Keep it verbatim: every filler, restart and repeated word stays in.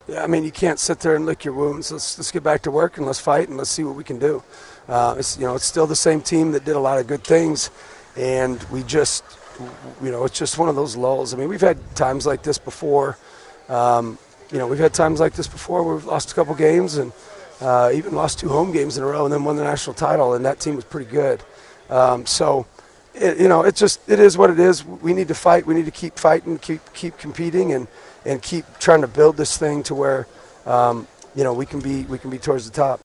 Yeah, I mean, you can't sit there and lick your wounds. Let's let's get back to work and let's fight and let's see what we can do. Uh, it's you know it's still the same team that did a lot of good things, and we just you know it's just one of those lulls. I mean, we've had times like this before. Um, you know, we've had times like this before where we've lost a couple games and uh, even lost two home games in a row and then won the national title, and that team was pretty good. Um, so. It, you know, it's just it is what it is. We need to fight. We need to keep fighting, keep keep competing, and, and keep trying to build this thing to where um, you know we can be we can be towards the top.